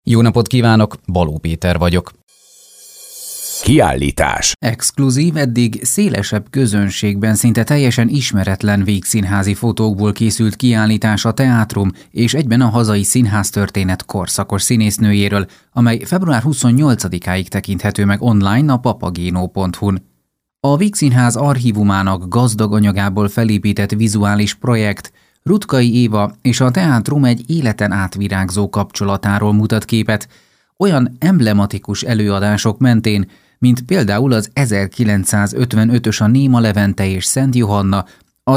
Jó napot kívánok, Baló Péter vagyok. Kiállítás. Exkluzív, eddig szélesebb közönségben szinte teljesen ismeretlen vígszínházi fotókból készült kiállítás a teátrum és egyben a hazai színháztörténet korszakos színésznőjéről, amely február 28-áig tekinthető meg online a papageno.hu-n. A Vígszínház archívumának gazdag anyagából felépített vizuális projekt Ruttkai Éva és a teátrum egy életen átvirágzó kapcsolatáról mutat képet, olyan emblematikus előadások mentén, mint például az 1955-ös a Néma Levente és Szent Johanna, az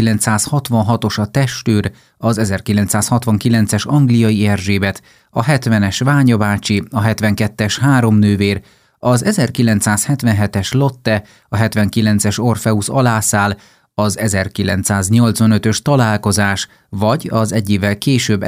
1966-os a Testőr, az 1969-es Angliai Erzsébet, a 70-es Ványa bácsi, a 72-es Három nővér, az 1977-es Lotte, a 79-es Orfeusz alászáll, az 1985-ös Találkozás, vagy az egy évvel később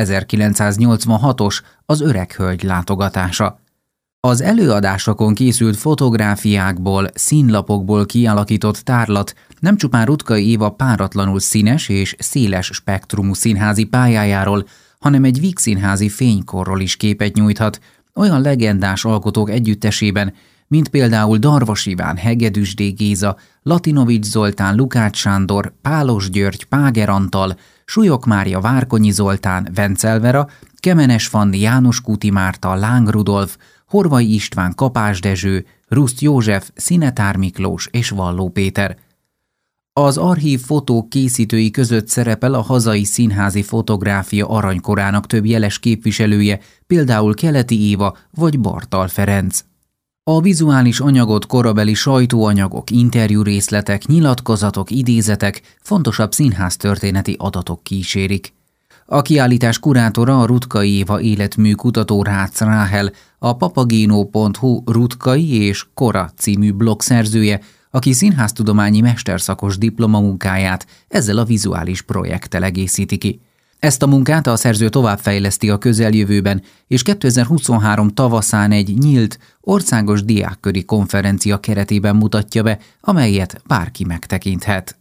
1986-os az Öreg hölgy látogatása. Az előadásokon készült fotográfiákból, színlapokból kialakított tárlat nem csupán Ruttkai Éva páratlanul színes és széles spektrumú színházi pályájáról, hanem egy vígszínházi fénykorról is képet nyújthat, olyan legendás alkotók együttesében, mint például Darvas Iván, Hegedűs D. Géza, Latinovics Zoltán, Lukács Sándor, Pálos György, Páger Antal, Súlyog Mária, Várkonyi Zoltán, Vencel Vera, Kemenes Fanni, János Kúti Márta, Láng Rudolf, Horvai István, Kapás Dezső, Ruszt József, Szinetár Miklós és Valló Péter. Az archív fotók készítői között szerepel a hazai színházi fotográfia aranykorának több jeles képviselője, például Keleti Éva vagy Bartal Ferenc. A vizuális anyagot korabeli sajtóanyagok, interjúrészletek, nyilatkozatok, idézetek, fontosabb színháztörténeti adatok kísérik. A kiállítás kurátora a Ruttkai Éva életmű kutató Rácz Ráhel, a papageno.hu Ruttkai és Kora című blog szerzője, aki színháztudományi mesterszakos diplomamunkáját ezzel a vizuális projekttel egészíti ki. Ezt a munkát a szerző továbbfejleszti a közeljövőben, és 2023 tavaszán egy nyílt, országos diákköri konferencia keretében mutatja be, amelyet bárki megtekinthet.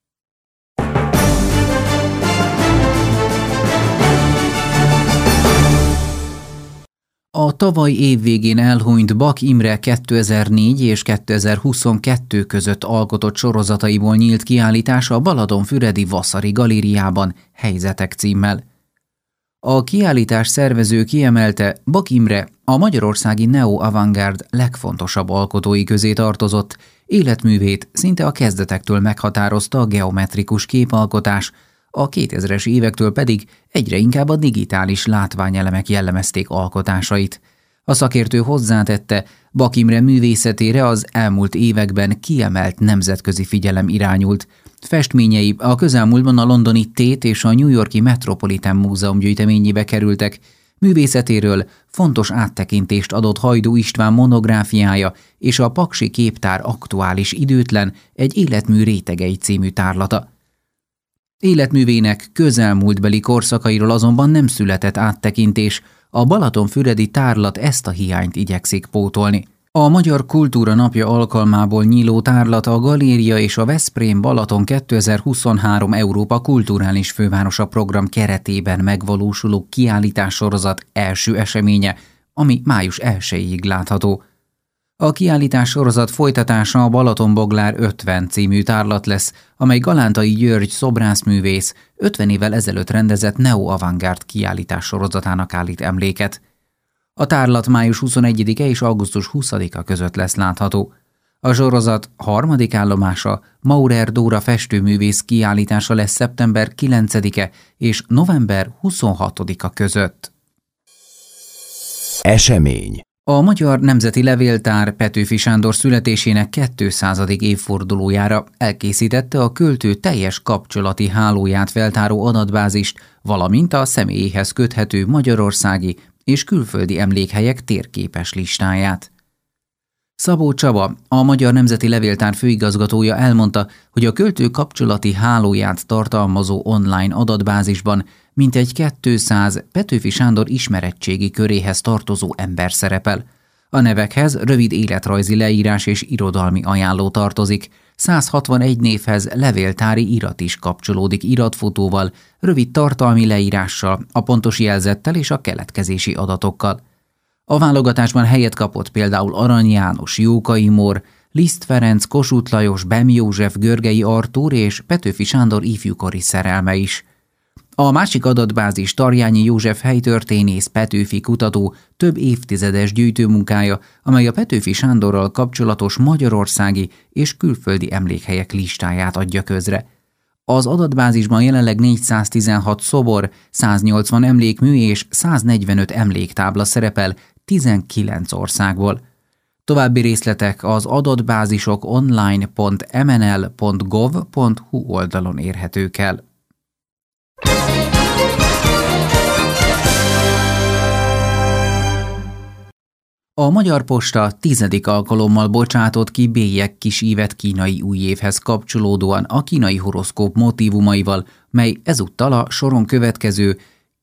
A tavaly év végén elhunyt Bak Imre 2004 és 2022 között alkotott sorozataiból nyílt kiállítás a Balatonfüredi Vasari Galériában Helyzetek címmel. A kiállítás szervező kiemelte, Bak Imre a magyarországi neo-avantgárd legfontosabb alkotói közé tartozott, életművét szinte a kezdetektől meghatározta a geometrikus képalkotás, a 2000-es évektől pedig egyre inkább a digitális látványelemek jellemezték alkotásait. A szakértő hozzátette, Bak Imre művészetére az elmúlt években kiemelt nemzetközi figyelem irányult. Festményei a közelmúltban a londoni Tate és a New York-i Metropolitan Múzeum gyűjteményébe kerültek. Művészetéről fontos áttekintést adott Hajdú István monográfiája és a Paksi Képtár aktuális időtlen egy életmű rétegei című tárlata. Életművének közelmúltbeli korszakairól azonban nem született áttekintés, a Balatonfüredi tárlat ezt a hiányt igyekszik pótolni. A Magyar Kultúra Napja alkalmából nyíló tárlat a Galéria és a Veszprém Balaton 2023 Európa Kulturális Fővárosa program keretében megvalósuló kiállítássorozat első eseménye, ami május 1-ig látható. A kiállítás sorozat folytatása a Balatonboglár 50 című tárlat lesz, amely Galántai György szobrászművész 50 évvel ezelőtt rendezett neo-avantgárd kiállítás sorozatának állít emléket. A tárlat május 21-e és augusztus 20-a között lesz látható. A sorozat harmadik állomása Maurer Dóra festőművész kiállítása lesz szeptember 9-e és november 26-a között. Esemény. A Magyar Nemzeti Levéltár Petőfi Sándor születésének 200. évfordulójára elkészítette a költő teljes kapcsolati hálóját feltáró adatbázist, valamint a személyéhez köthető magyarországi és külföldi emlékhelyek térképes listáját. Szabó Csaba, a Magyar Nemzeti Levéltár főigazgatója elmondta, hogy a költő kapcsolati hálóját tartalmazó online adatbázisban mintegy 200 Petőfi Sándor ismerettségi köréhez tartozó ember szerepel. A nevekhez rövid életrajzi leírás és irodalmi ajánló tartozik, 161 névhez levéltári irat is kapcsolódik iratfotóval, rövid tartalmi leírással, a pontos jelzettel és a keletkezési adatokkal. A válogatásban helyet kapott például Arany János, Jókai Mór, Liszt Ferenc, Kossuth Lajos, Bem József, Görgei Artúr és Petőfi Sándor ifjúkori szerelme is. A másik adatbázis Tarjányi József helytörténész, Petőfi kutató több évtizedes gyűjtőmunkája, amely a Petőfi Sándorral kapcsolatos magyarországi és külföldi emlékhelyek listáját adja közre. Az adatbázisban jelenleg 416 szobor, 180 emlékmű és 145 emléktábla szerepel 19 országból. További részletek az adatbázisok online.mnl.gov.hu oldalon érhetők el. A Magyar Posta 10. alkalommal bocsátott ki bélyeg kis ívet kínai új évhez kapcsolódóan a kínai horoszkóp motívumaival, mely ezúttal a soron következő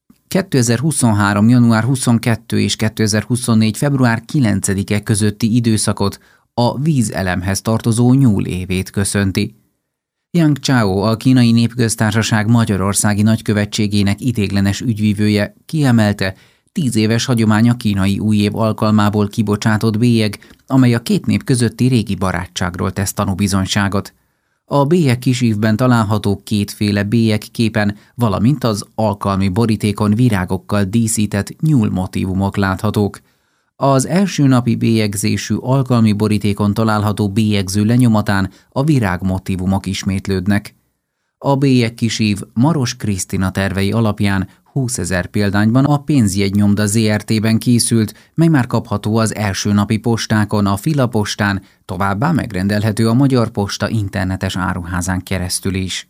2023. január 22 és 2024. február 9-e közötti időszakot, a vízelemhez tartozó nyúl évét köszönti. Yang Chao, a Kínai Népköztársaság Magyarországi Nagykövetségének ideiglenes ügyvívője kiemelte, 10 éves hagyomány a kínai új év alkalmából kibocsátott bélyeg, amely a két nép közötti régi barátságról tesz tanúbizonyságot. A bélyeg kisívben található kétféle bélyeg képen, valamint az alkalmi borítékon virágokkal díszített nyúl motívumok láthatók. Az első napi bélyegzésű alkalmi borítékon található bélyegző lenyomatán a virág motívumok ismétlődnek. A bélyeg kisív Maros Krisztina tervei alapján 20 000 példányban a Pénzjegynyomda ZRT-ben készült, mely már kapható az első napi postákon, a Filapostán, továbbá megrendelhető a Magyar Posta internetes áruházán keresztül is.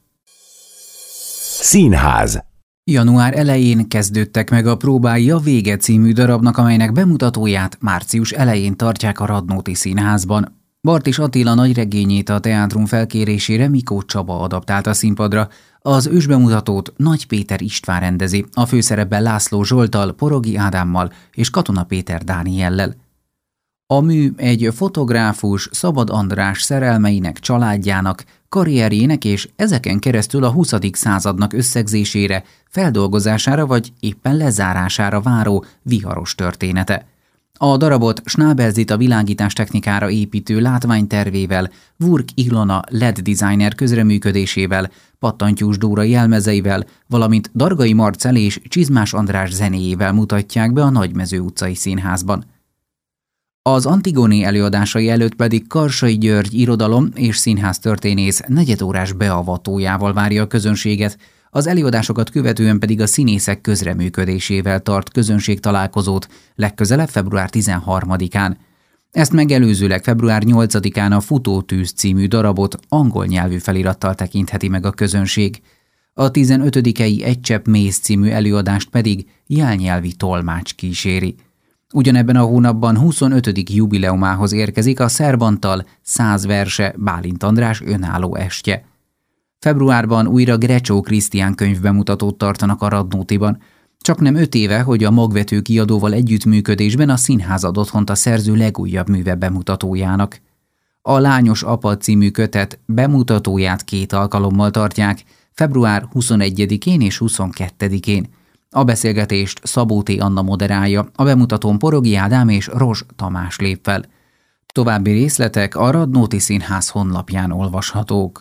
Színház. Január elején kezdődtek meg a próbái a Vége című darabnak, amelynek bemutatóját március elején tartják a Radnóti Színházban. Bartis Attila nagyregényét a teátrum felkérésére Mikó Csaba adaptált a színpadra. Az ősbemutatót Nagy Péter István rendezi, a főszerepben László Zsolttal, Porogi Ádámmal és Katona Péter Dániellel. A mű egy fotográfus Szabad András szerelmeinek, családjának, karrierjének és ezeken keresztül a 20. századnak összegzésére, feldolgozására vagy éppen lezárására váró viharos története. A darabot Schnabel Zita világítás technikára építő látványtervével, Vurk Ilona LED designer közreműködésével, Pattantyús Dóra jelmezeivel, valamint Dargai Marcell és Csizmás András zenéjével mutatják be a Nagymező utcai színházban. Az Antigóné előadásai előtt pedig Karsai György irodalom- és színháztörténész negyedórás beavatójával várja a közönséget, az előadásokat követően pedig a színészek közreműködésével tart közönségtalálkozót legközelebb február 13-án. Ezt megelőzőleg február 8-án a Futótűz című darabot angol nyelvű felirattal tekintheti meg a közönség. A 15-i Egy csepp méz című előadást pedig jelnyelvi tolmács kíséri. Ugyanebben a hónapban 25. jubileumához érkezik a Szerbantal 100 verse Bálint András önálló estje. Februárban újra Grecsó Krisztián könyvbemutatót tartanak a Radnótiban. Csaknem 5 éve, hogy a Magvető kiadóval együttműködésben a színház ad otthont a szerző legújabb műve bemutatójának. A Lányos apa című kötet bemutatóját 2 alkalommal tartják, február 21-én és 22-én. A beszélgetést Szabó T. Anna moderálja, a bemutatón Porogi Ádám és Rozs Tamás lép fel. További részletek a Radnóti Színház honlapján olvashatók.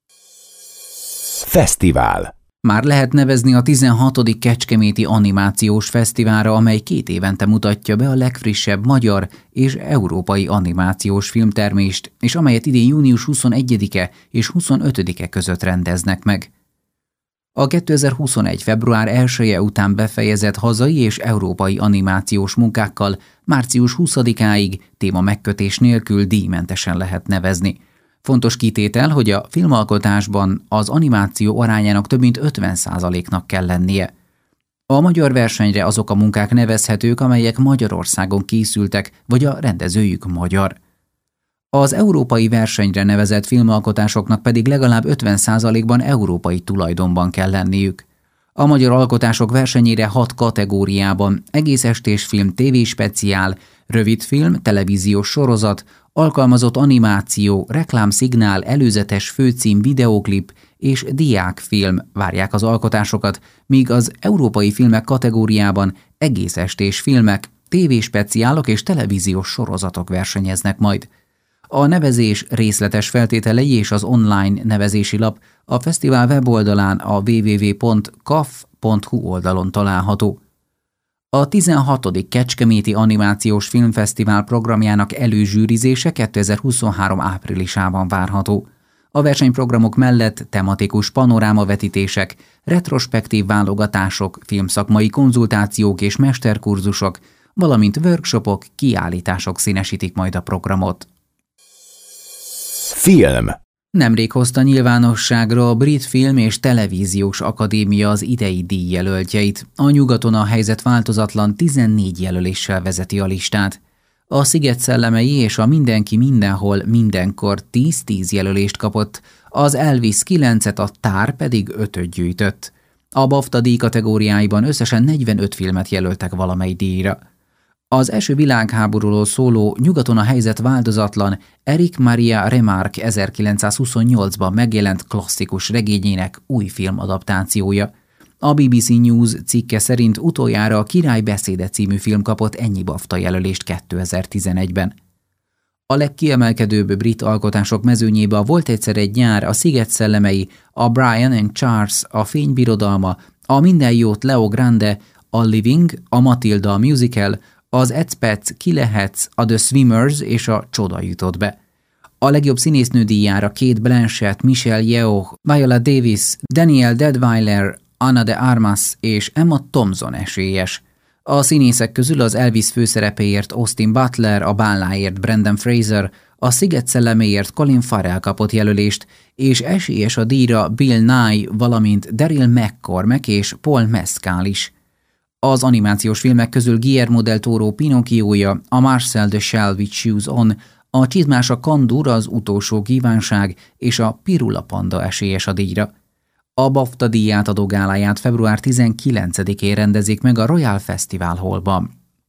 Fesztivál. Már lehet nevezni a 16. Kecskeméti Animációs Fesztiválra, amely 2 évente mutatja be a legfrissebb magyar és európai animációs filmtermést, és amelyet idén június 21-e és 25-e között rendeznek meg. A 2021. február 1-e után befejezett hazai és európai animációs munkákkal március 20-áig téma megkötés nélkül díjmentesen lehet nevezni. Fontos kitétel, hogy a filmalkotásban az animáció arányának több mint 50%-nak kell lennie. A magyar versenyre azok a munkák nevezhetők, amelyek Magyarországon készültek, vagy a rendezőjük magyar. Az európai versenyre nevezett filmalkotásoknak pedig legalább 50%-ban európai tulajdonban kell lenniük. A magyar alkotások versenyére 6 kategóriában: egész estés film, tévéspeciál, rövidfilm, televíziós sorozat, alkalmazott animáció, reklámszignál, előzetes főcím, videóklip és diákfilm várják az alkotásokat, míg az európai filmek kategóriában egész estés filmek, tévéspeciálok és televíziós sorozatok versenyeznek majd. A nevezés részletes feltételei és az online nevezési lap a fesztivál weboldalán a www.kaf.hu oldalon található. A 16. Kecskeméti Animációs Filmfesztivál programjának előzsűrizése 2023 áprilisában várható. A versenyprogramok mellett tematikus panorámavetítések, retrospektív válogatások, filmszakmai konzultációk és mesterkurzusok, valamint workshopok, kiállítások színesítik majd a programot. Film. Nemrég hozta nyilvánosságra a Brit Film és Televíziós Akadémia az idei díjjelöltjeit. A Nyugaton a helyzet változatlan 14 jelöléssel vezeti a listát. A Sziget szellemei és a Mindenki mindenhol mindenkor 10-10 jelölést kapott, az Elvis 9-et, a Tár pedig 5-öt gyűjtött. A BAFTA díj kategóriáiban összesen 45 filmet jelöltek valamely díjra. Az első világháborúról szóló Nyugaton a helyzet változatlan Erich Maria Remarque 1928-ban megjelent klasszikus regényének új filmadaptációja. A BBC News cikke szerint utoljára a Király beszéde című film kapott ennyi BAFTA jelölést 2011-ben. A legkiemelkedőbb brit alkotások mezőnyébe Volt egyszer egy nyár, a Sziget szellemei, a Brian and Charles, a Fény birodalma, a Minden jót Leo Grande, a Living, a Matilda a musical, az Expats, Ki lehetsz, a The Swimmers és a Csoda jutott be. A legjobb színésznő díjára Kate Blanchett, Michelle Yeoh, Viola Davis, Danielle Deadwyler, Ana de Armas és Emma Thompson esélyes. A színészek közül az Elvis főszerepéért Austin Butler, a Bálnáért Brendan Fraser, a Sziget szelleméért Colin Farrell kapott jelölést, és esélyes a díjra Bill Nighy, valamint Daryl McCormack és Paul Mescal is. Az animációs filmek közül Guillermo del Toro Pinocchioja, a Marcel the Shell with Shoes On, a Csizmás a Kandur, az Utolsó kívánság és a Pirula Panda esélyes a díjra. A BAFTA díjátadó gáláját február 19-én rendezik meg a Royal Festival Hallban.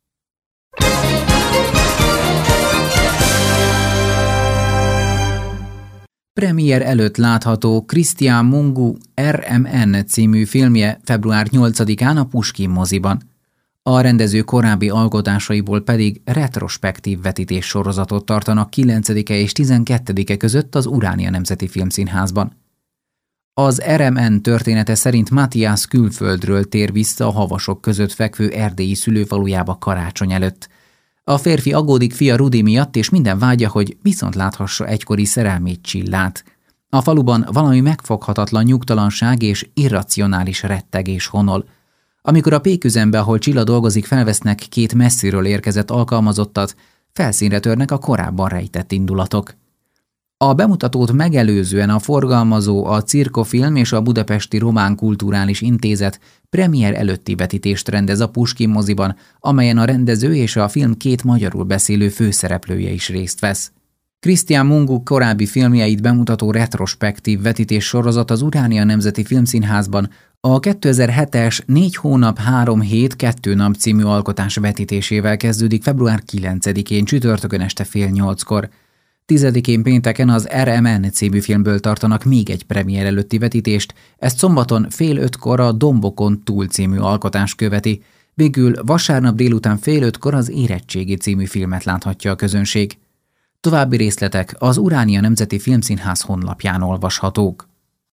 Premier előtt látható Cristian Mungiu RMN című filmje február 8-án a Puskin moziban. A rendező korábbi alkotásaiból pedig retrospektív vetítés sorozatot tartanak 9-e és 12-e között az Uránia Nemzeti Filmszínházban. Az RMN története szerint Matthias külföldről tér vissza a havasok között fekvő erdélyi szülőfalujába karácsony előtt. A férfi aggódik fia Rudi miatt, és minden vágya, hogy viszont láthassa egykori szerelmét Csillát. A faluban valami megfoghatatlan nyugtalanság és irracionális rettegés honol. Amikor a péküzembe, ahol Csilla dolgozik, felvesznek 2 messziről érkezett alkalmazottat, felszínre törnek a korábban rejtett indulatok. A bemutatót megelőzően a forgalmazó, a Cirkofilm és a Budapesti Román Kulturális Intézet premier előtti vetítést rendez a Puskin moziban, amelyen a rendező és a film 2 magyarul beszélő főszereplője is részt vesz. Cristian Mungiu korábbi filmjeit bemutató retrospektív vetítés sorozat az Uránia Nemzeti Filmszínházban a 2007-es 4 hónap 3 hét 2 nap című alkotás vetítésével kezdődik február 9-én csütörtökön este fél 8-kor. 10-én pénteken az RMN című filmből tartanak még egy premier előtti vetítést, ezt szombaton fél 5-kor a Dombokon túl című alkotás követi, végül vasárnap délután fél 5-kor az Érettségi című filmet láthatja a közönség. További részletek az Uránia Nemzeti Filmszínház honlapján olvashatók.